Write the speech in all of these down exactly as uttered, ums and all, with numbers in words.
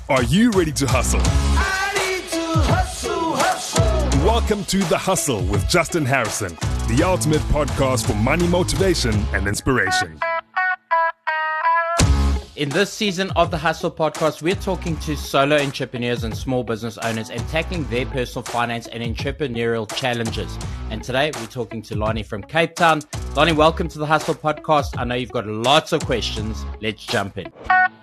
Are you ready to hustle? I need to hustle, hustle. Welcome to The Hustle with Justin Harrison, the ultimate podcast for money motivation and inspiration. In this season of the Hustle podcast, we're talking to solo entrepreneurs and small business owners and tackling their personal finance and entrepreneurial challenges. And today we're talking to Lonnie from Cape Town. Lonnie, welcome to the Hustle podcast. I know you've got lots of questions. Let's jump in.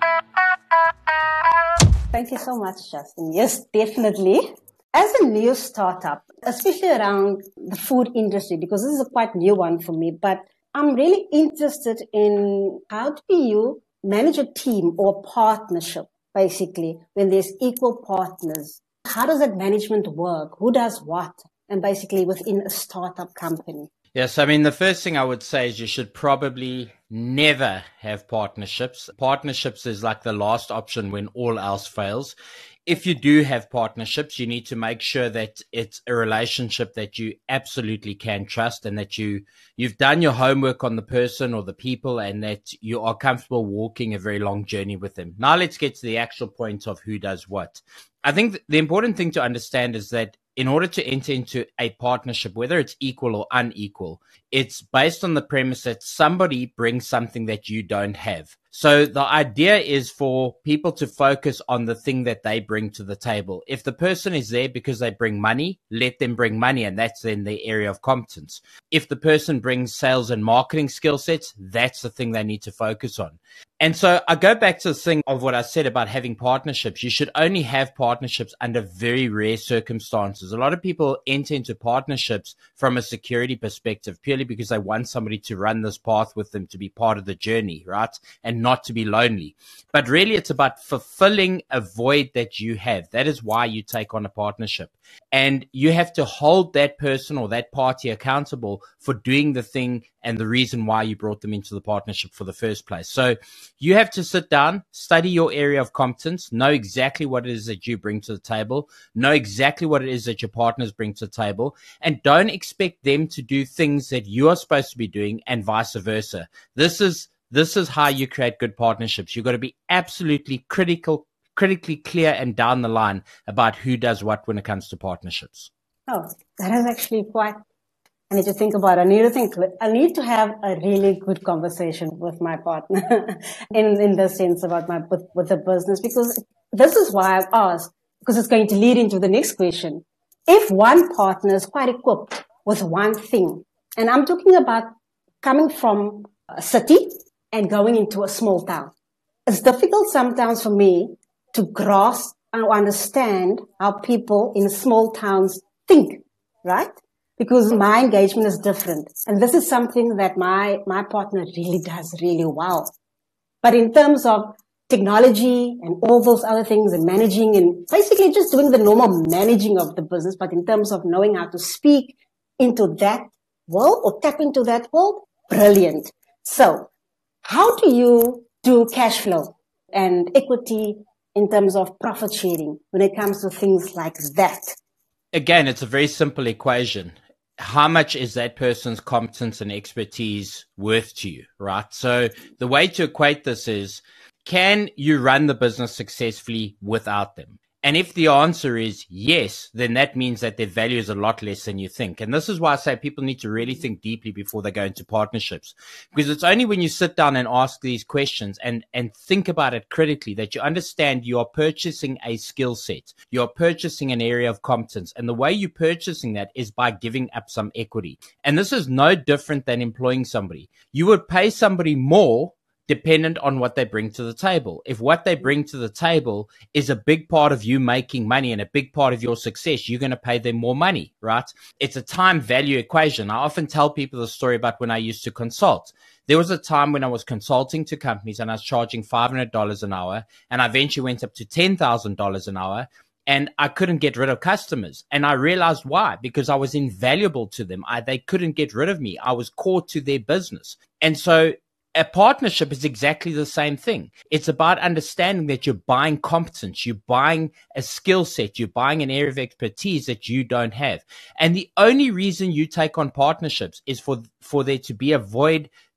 Thank you so much, Justin. Yes, definitely. As a new startup, especially around the food industry, because this is a quite new one for me, but I'm really interested in how do you manage a team or partnership, basically, when there's equal partners. How does that management work? Who does what? And basically within a startup company. Yes, I mean, the first thing I would say is you should probably never have partnerships. Partnerships is like the last option when all else fails. If you do have partnerships, you need to make sure that it's a relationship that you absolutely can trust and that you, you've done your homework on the person or the people and that you are comfortable walking a very long journey with them. Now let's get to the actual point of who does what. I think the important thing to understand is that in order to enter into a partnership, whether it's equal or unequal, it's based on the premise that somebody brings something that you don't have. So the idea is for people to focus on the thing that they bring to the table. If the person is there because they bring money, let them bring money, and that's then their area of competence. If the person brings sales and marketing skill sets, that's the thing they need to focus on. And so I go back to the thing of what I said about having partnerships. You should only have partnerships under very rare circumstances. A lot of people enter into partnerships from a security perspective purely because they want somebody to run this path with them, to be part of the journey, right? And not to be lonely. But really, it's about fulfilling a void that you have. That is why you take on a partnership. And you have to hold that person or that party accountable for doing the thing and the reason why you brought them into the partnership for the first place. So you have to sit down, study your area of competence, know exactly what it is that you bring to the table, know exactly what it is that your partners bring to the table, and don't expect them to do things that you are supposed to be doing and vice versa. This is This is how you create good partnerships. You've got to be absolutely critical, critically clear and down the line about who does what when it comes to partnerships. Oh, that is actually quite, I need to think about it. I need to think, I need to have a really good conversation with my partner in, in the sense about my, with, with the business, because this is why I've asked, because it's going to lead into the next question. If one partner is quite equipped with one thing, and I'm talking about coming from a city and going into a small town. It's difficult sometimes for me to grasp or understand how people in small towns think, right? Because my engagement is different. And this is something that my, my partner really does really well. But in terms of technology and all those other things and managing and basically just doing the normal managing of the business, but in terms of knowing how to speak into that world or tap into that world, brilliant. So, how do you do cash flow and equity in terms of profit sharing when it comes to things like that? Again, it's a very simple equation. How much is that person's competence and expertise worth to you, right? So the way to equate this is, can you run the business successfully without them? And if the answer is yes, then that means that their value is a lot less than you think. And this is why I say people need to really think deeply before they go into partnerships. Because it's only when you sit down and ask these questions and, and think about it critically that you understand you are purchasing a skill set. You are purchasing an area of competence. And the way you're purchasing that is by giving up some equity. And this is no different than employing somebody. You would pay somebody more dependent on what they bring to the table. If what they bring to the table is a big part of you making money and a big part of your success, you're going to pay them more money, right? It's a time value equation. I often tell people the story about when I used to consult. There was a time when I was consulting to companies and I was charging five hundred dollars an hour, and I eventually went up to ten thousand dollars an hour. And I couldn't get rid of customers. And I realized why, because I was invaluable to them. I, they couldn't get rid of me. I was core to their business. And so a partnership is exactly the same thing. It's about understanding that you're buying competence, you're buying a skill set, you're buying an area of expertise that you don't have. And the only reason you take on partnerships is for, for there to be a void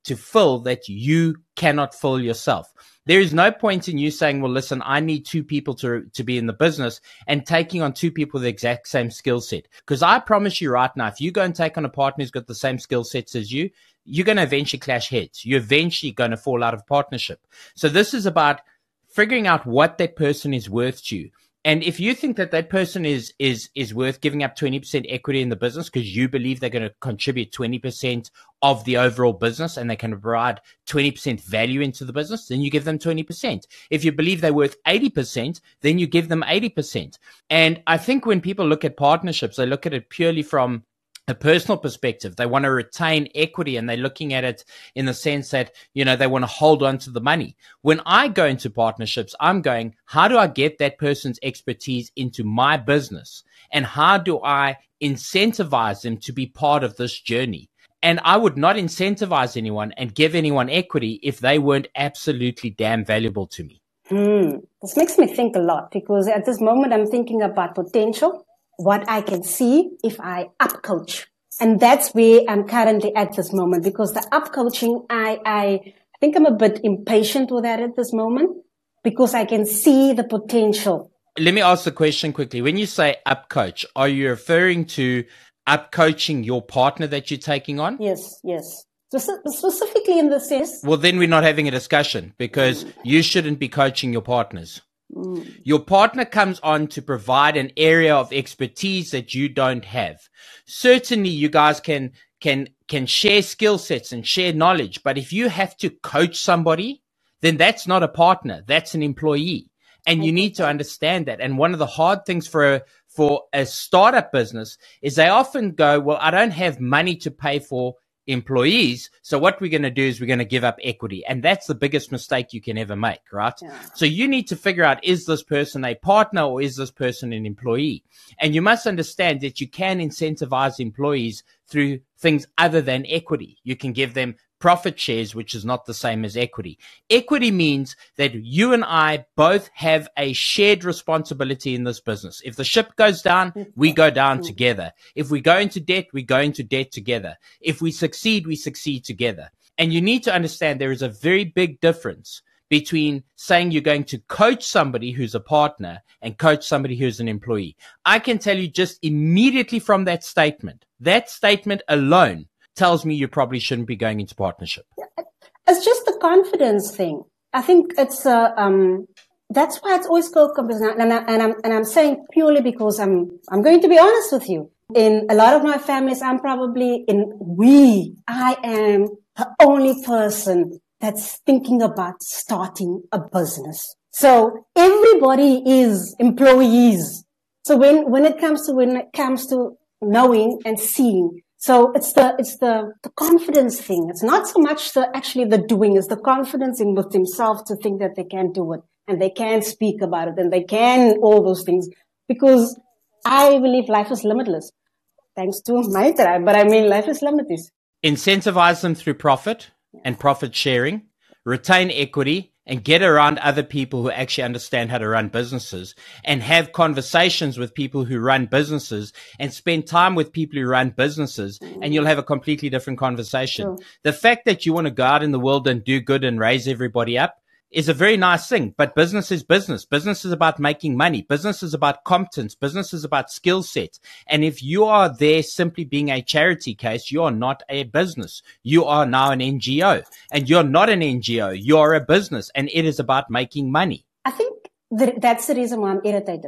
to fill that you cannot fill yourself. There is no point in you saying, well, listen, I need two people to, to be in the business and taking on two people with the exact same skill set. Because I promise you right now, if you go and take on a partner who's got the same skill sets as you, you're going to eventually clash heads. You're eventually going to fall out of partnership. So this is about figuring out what that person is worth to you. And if you think that that person is is is worth giving up twenty percent equity in the business because you believe they're going to contribute twenty percent of the overall business and they can provide twenty percent value into the business, then you give them twenty percent. If you believe they're worth eighty percent, then you give them eighty percent. And I think when people look at partnerships, they look at it purely from a personal perspective. They want to retain equity and they're looking at it in the sense that, you know, they want to hold on to the money. When I go into partnerships, I'm going, how do I get that person's expertise into my business? And how do I incentivize them to be part of this journey? And I would not incentivize anyone and give anyone equity if they weren't absolutely damn valuable to me. Hmm. This makes me think a lot because at this moment I'm thinking about potential, what I can see if I up coach. And that's where I'm currently at this moment because the up coaching, I, I think I'm a bit impatient with that at this moment because I can see the potential. Let me ask the question quickly. When you say up coach, are you referring to up coaching your partner that you're taking on? Yes, yes. Spec- specifically in the sense. Well, then we're not having a discussion because mm. you shouldn't be coaching your partners. Mm. Your partner comes on to provide an area of expertise that you don't have. Certainly, you guys can can can share skill sets and share knowledge, but if you have to coach somebody, then that's not a partner. That's an employee. And you need to understand that. And one of the hard things for a, for a startup business is they often go, well, I don't have money to pay for employees. So what we're going to do is we're going to give up equity. And that's the biggest mistake you can ever make, right? Yeah. So you need to figure out, is this person a partner or is this person an employee? And you must understand that you can incentivize employees through things other than equity. You can give them profit shares, which is not the same as equity. Equity means that you and I both have a shared responsibility in this business. If the ship goes down, we go down together. If we go into debt, we go into debt together. If we succeed, we succeed together. And you need to understand there is a very big difference between saying you're going to coach somebody who's a partner and coach somebody who's an employee. I can tell you just immediately from that statement, that statement alone tells me you probably shouldn't be going into partnership. It's just the confidence thing. I think it's uh, um that's why it's always called confidence. And, I, and I'm and I'm saying purely because I'm I'm going to be honest with you. In a lot of my families, I'm probably in we. I am the only person that's thinking about starting a business. So everybody is employees. So when when it comes to when it comes to knowing and seeing. So it's the, it's the, the confidence thing. It's not so much the, actually the doing, it's the confidence in with themselves to think that they can do it and they can speak about it and they can all those things because I believe life is limitless. Thanks to my tribe, but I mean life is limitless. Incentivize them through profit and profit sharing, retain equity, and get around other people who actually understand how to run businesses and have conversations with people who run businesses and spend time with people who run businesses and you'll have a completely different conversation. Sure. The fact that you want to go out in the world and do good and raise everybody up is a very nice thing, but business is business. Business is about making money. Business is about competence. Business is about skill set. And if you are there simply being a charity case, you are not a business. You are now an N G O and you're not an N G O. You're a business and it is about making money. I think that that's the reason why I'm irritated.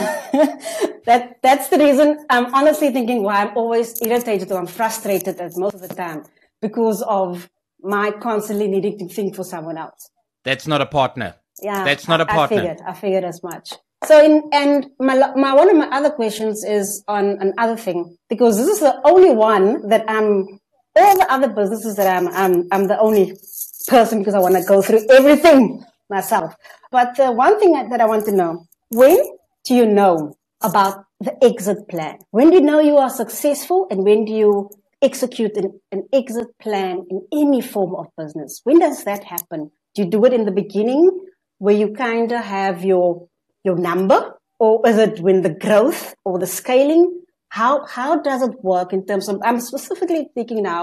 that That's the reason I'm honestly thinking why I'm always irritated or I'm frustrated at most of the time because of my constantly needing to think for someone else. That's not a partner. Yeah, that's not a partner. I figured. I figured as much. So, in, and my, my one of my other questions is on another thing because this is the only one that I'm. All the other businesses that I'm, I'm, I'm the only person because I want to go through everything myself. But the one thing that I want to know: when do you know about the exit plan? When do you know you are successful, and when do you execute an, an exit plan in any form of business? When does that happen? Do you do it in the beginning where you kind of have your your number or is it when the growth or the scaling? How how does it work in terms of, I'm specifically thinking now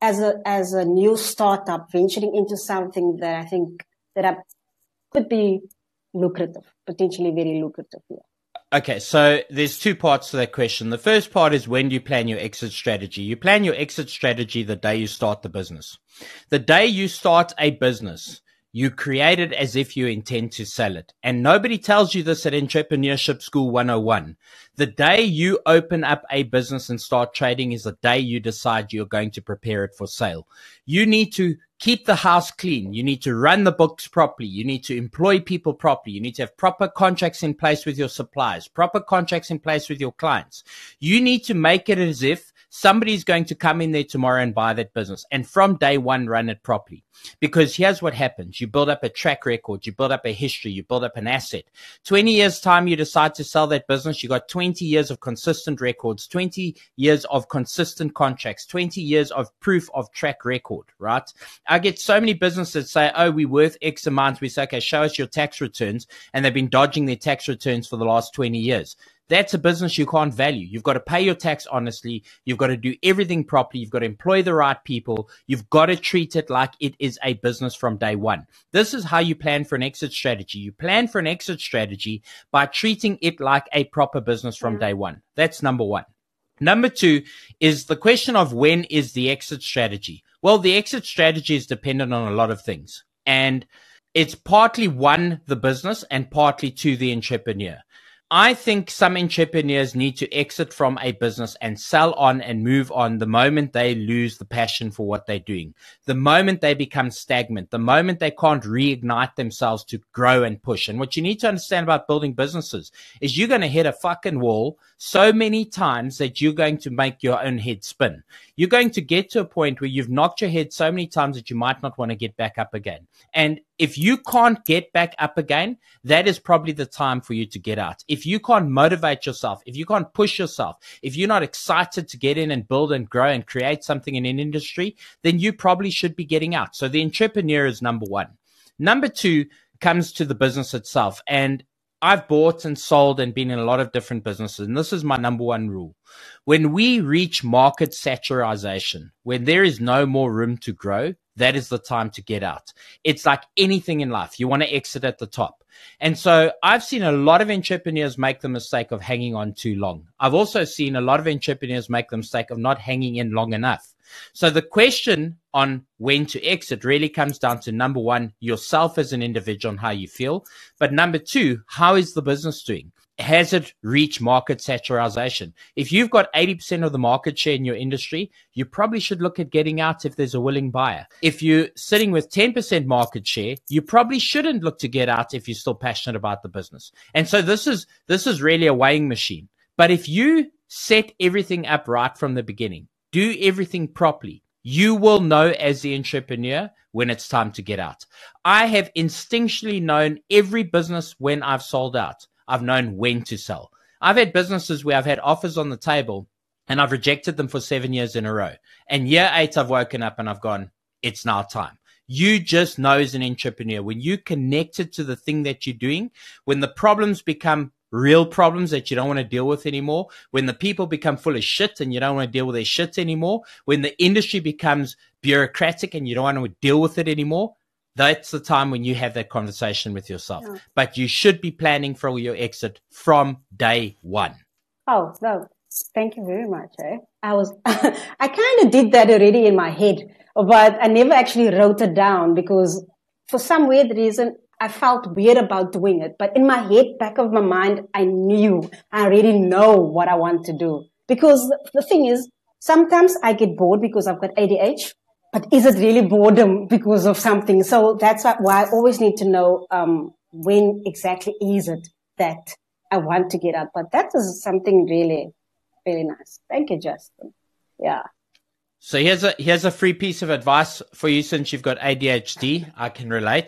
as a, as a new startup venturing into something that I think that I, could be lucrative, potentially very lucrative. Yeah. Okay, so there's two parts to that question. The first part is, when do you plan your exit strategy? You plan your exit strategy the day you start the business. The day you start a business, you create it as if you intend to sell it. And nobody tells you this at Entrepreneurship School one oh one. The day you open up a business and start trading is the day you decide you're going to prepare it for sale. You need to keep the house clean. You need to run the books properly. You need to employ people properly. You need to have proper contracts in place with your suppliers, proper contracts in place with your clients. You need to make it as if somebody's going to come in there tomorrow and buy that business. And from day one, run it properly. Because here's what happens. You build up a track record. You build up a history. You build up an asset. twenty years time, you decide to sell that business. You got twenty years of consistent records, twenty years of consistent contracts, twenty years of proof of track record, right? I get so many businesses say, oh, we're worth X amount. We say, okay, show us your tax returns. And they've been dodging their tax returns for the last twenty years. That's a business you can't value. You've got to pay your tax honestly. You've got to do everything properly. You've got to employ the right people. You've got to treat it like it is a business from day one. This is how you plan for an exit strategy. You plan for an exit strategy by treating it like a proper business from day one. That's number one. Number two is the question of, when is the exit strategy? Well, the exit strategy is dependent on a lot of things. And it's partly, one, the business, and partly, two, the entrepreneur. I think some entrepreneurs need to exit from a business and sell on and move on the moment they lose the passion for what they're doing, the moment they become stagnant, the moment they can't reignite themselves to grow and push. And what you need to understand about building businesses is you're going to hit a fucking wall so many times that you're going to make your own head spin. You're going to get to a point where you've knocked your head so many times that you might not want to get back up again. And if you can't get back up again, that is probably the time for you to get out. If you can't motivate yourself, if you can't push yourself, if you're not excited to get in and build and grow and create something in an industry, then you probably should be getting out. So the entrepreneur is number one. Number two comes to the business itself. And I've bought and sold and been in a lot of different businesses. And this is my number one rule. When we reach market saturation, when there is no more room to grow, that is the time to get out. It's like anything in life. You want to exit at the top. And so I've seen a lot of entrepreneurs make the mistake of hanging on too long. I've also seen a lot of entrepreneurs make the mistake of not hanging in long enough. So the question on when to exit really comes down to, number one, yourself as an individual and how you feel. But number two, how is the business doing? Has it reached market saturation? If you've got eighty percent of the market share in your industry, you probably should look at getting out if there's a willing buyer. If you're sitting with ten percent market share, you probably shouldn't look to get out if you're still passionate about the business. And so this is, this is really a weighing machine. But if you set everything up right from the beginning, do everything properly, you will know as the entrepreneur when it's time to get out. I have instinctually known every business when I've sold out. I've known when to sell. I've had businesses where I've had offers on the table and I've rejected them for seven years in a row. And year eight, I've woken up and I've gone, it's now time. You just know as an entrepreneur, when you connected to the thing that you're doing, when the problems become real problems that you don't want to deal with anymore, when the people become full of shit and you don't want to deal with their shit anymore, when the industry becomes bureaucratic and you don't want to deal with it anymore, that's the time when you have that conversation with yourself. Yeah. But you should be planning for your exit from day one. Oh, no. Thank you very much. Eh? I was, I kind of did that already in my head, but I never actually wrote it down because for some weird reason, I felt weird about doing it. But in my head, back of my mind, I knew, I already know what I want to do. Because the thing is, sometimes I get bored because I've got A D H. But is it really boredom because of something? So that's why I always need to know um, when exactly is it that I want to get out. But that is something really, really nice. Thank you, Justin. Yeah. So here's a here's a free piece of advice for you since you've got A D H D. I can relate.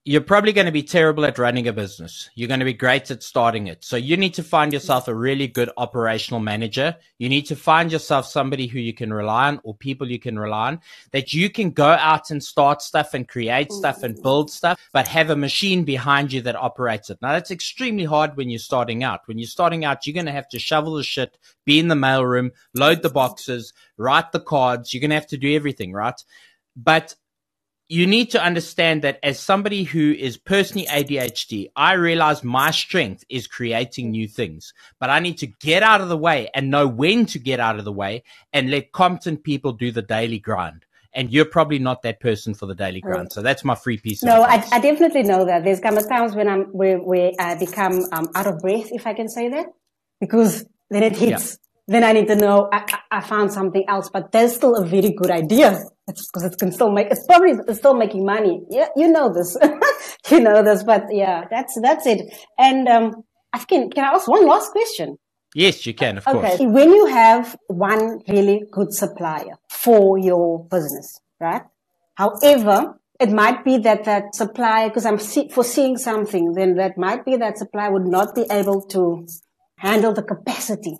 you're probably going to be terrible at running a business. You're going to be great at starting it. So you need to find yourself a really good operational manager. You need to find yourself somebody who you can rely on, or people you can rely on, that you can go out and start stuff and create stuff and build stuff, but have a machine behind you that operates it. Now, that's extremely hard when you're starting out. When you're starting out, you're going to have to shovel the shit, be in the mailroom, load the boxes, write the cards. You're going to have to do everything, right? But you need to understand that as somebody who is personally A D H D, I realize my strength is creating new things, but I need to get out of the way and know when to get out of the way and let competent people do the daily grind. And you're probably not that person for the daily grind. So that's my free piece. No, of I, I definitely know that. There's come times when I'm, where, where I become um, out of breath, if I can say that, because then it hits. Yeah. Then I need to know I, I found something else, but there's still a very good idea. It's because it can still make, it's probably it's still making money. Yeah, you know this, you know this, but yeah, that's, that's it. And, um, I can, can I ask one last question? Yes, you can, of okay. course. When you have one really good supplier for your business, right? However, it might be that that supplier, because I'm see, foreseeing something, then that might be that supplier would not be able to handle the capacity.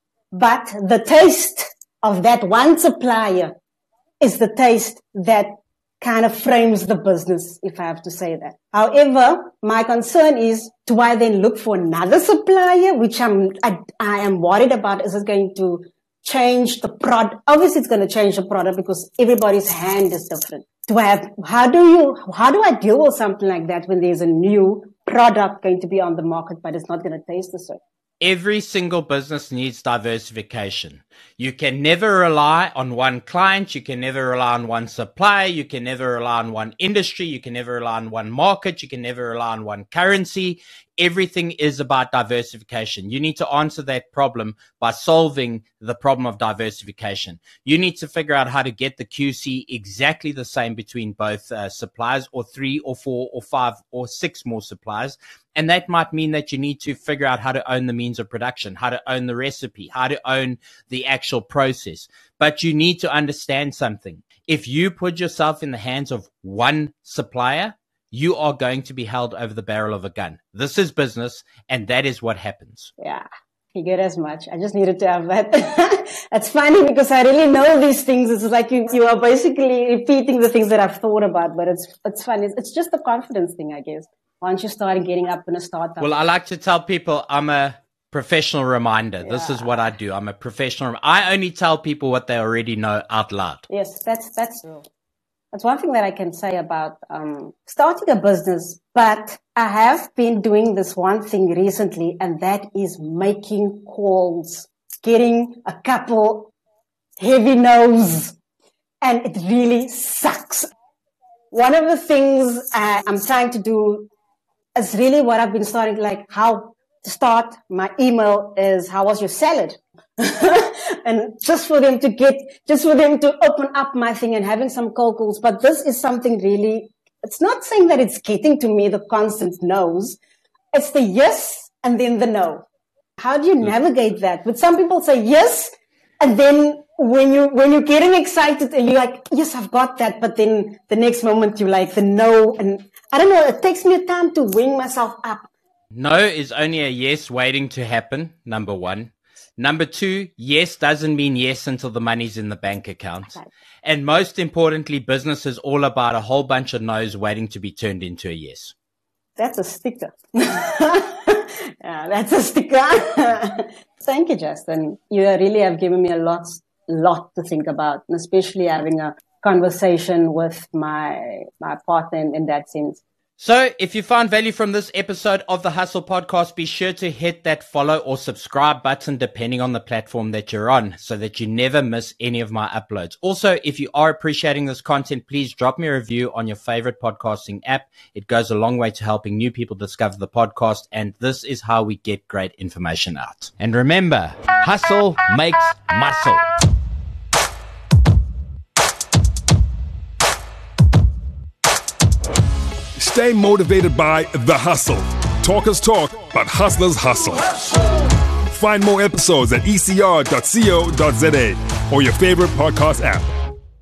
But the taste of that one supplier is the taste that kind of frames the business, if I have to say that. However, my concern is, do I then look for another supplier, which I'm, I, I am worried about? Is it going to change the product? Obviously, it's going to change the product because everybody's hand is different. Do I have, how do you, how do I deal with something like that when there's a new product going to be on the market, but it's not going to taste the same? Every single business needs diversification. You can never rely on one client. You can never rely on one supplier. You can never rely on one industry. You can never rely on one market. You can never rely on one currency. Everything is about diversification. You need to answer that problem by solving the problem of diversification. You need to figure out how to get the Q C exactly the same between both uh, suppliers, or three or four or five or six more suppliers. And that might mean that you need to figure out how to own the means of production, how to own the recipe, how to own the actual process. But you need to understand something. If you put yourself in the hands of one supplier, you are going to be held over the barrel of a gun. This is business, and that is what happens. Yeah, figured as much. I just needed to have that. That's funny because I really know these things. It's like you, you are basically repeating the things that I've thought about, but it's, it's funny. It's, it's just a confidence thing, I guess. Once you start getting up in a startup. Well, I like to tell people I'm a professional reminder. Yeah. This is what I do. I'm a professional. I only tell people what they already know out loud. Yes, that's, that's true. That's one thing that I can say about um, starting a business, but I have been doing this one thing recently, and that is making calls, getting a couple heavy no's, and it really sucks. One of the things uh, I'm trying to do is really what I've been starting, like how to start my email is, how was your salad? And just for them to get, just for them to open up my thing and having some cold calls. But this is something really, it's not saying that it's getting to me the constant no's. It's the yes and then the no. How do you navigate that? But some people say yes, and then when you, when you're getting excited and you're like, yes, I've got that. But then the next moment you're like the no. And I don't know, it takes me time to wing myself up. No is only a yes waiting to happen, number one. Number two, yes doesn't mean yes until the money's in the bank account. Okay. And most importantly, business is all about a whole bunch of no's waiting to be turned into a yes. That's a sticker. Yeah, that's a sticker. Thank you, Justin. You really have given me a lot, lot to think about, and especially having a conversation with my, my partner in, in that sense. So if you found value from this episode of the Hustle Podcast, be sure to hit that follow or subscribe button depending on the platform that you're on so that you never miss any of my uploads. Also, if you are appreciating this content, please drop me a review on your favorite podcasting app. It goes a long way to helping new people discover the podcast, and this is how we get great information out. And remember, hustle makes muscle. Stay motivated by The Hustle. Talkers talk, but hustlers hustle. Find more episodes at e c r dot co dot z a or your favorite podcast app.